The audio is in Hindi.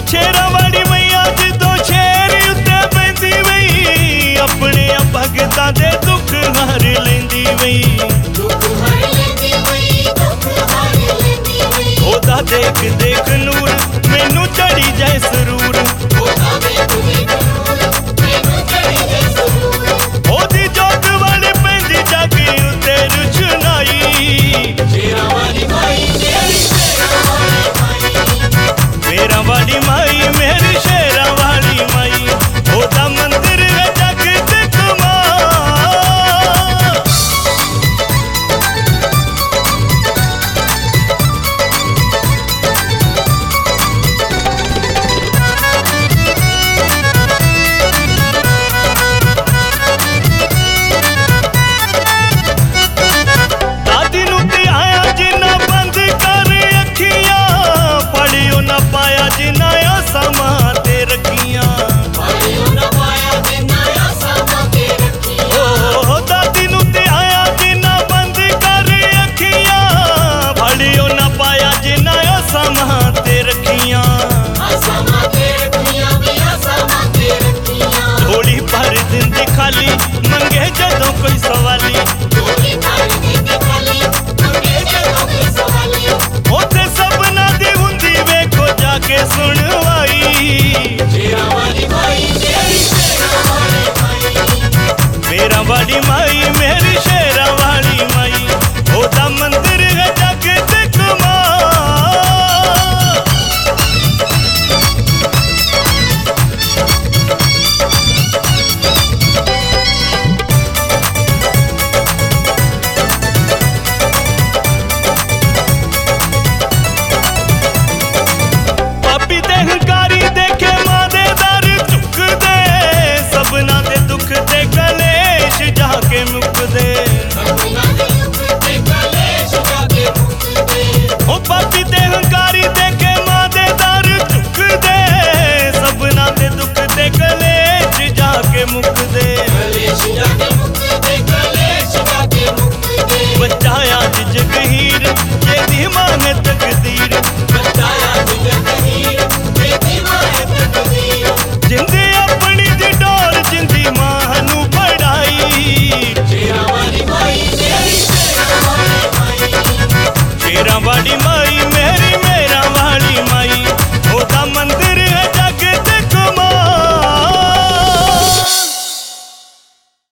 शेरा वाली मैया जिदों शेर उत्ते पैंदी वई अपने भगतां दे दुख हर लैंदी वई ओदा देख देख नूर मैनू चढ़ी जाए सरूर ओदी जोत वाली पैंदी जागी उत्ते रुछनाई मेरा वाली माई मेरी शेरा वाली माई ओदा मंदिर है जग ते कमा दादी नू ते आया जिन्ना बंद कर अखियां पढ़ियो ना पाया जिन्ना आसामां ते रखियां ओ दादी नू ते आया जिन्ना बंद कर अखियां पढ़ियो ना पाया जिन्ना आसामां ते रखियां थोड़ी भर दिंदी खाली मंगे जदों कोई सवाली ओथे सबना दी हुंदी वेखो जाके सुनवाई मेरा वाली माई मेरी शेरा वाली माई ओदा मंदिर है जग ते कमा पापी ते हंकारी देखे मां दे दर झुक दे सबना दे दुख ते कलेश जाके मुक दे ओ पापी ते हंकारी देखे मां दे दर झुक दे सबना दे दुख ते कलेश जाके मुक दे बचाया जगहीर जेदी मां ने तकदीर जिंदे अपनी दी डोर जिंदी मां नू पढ़ाई शेरा वाली माई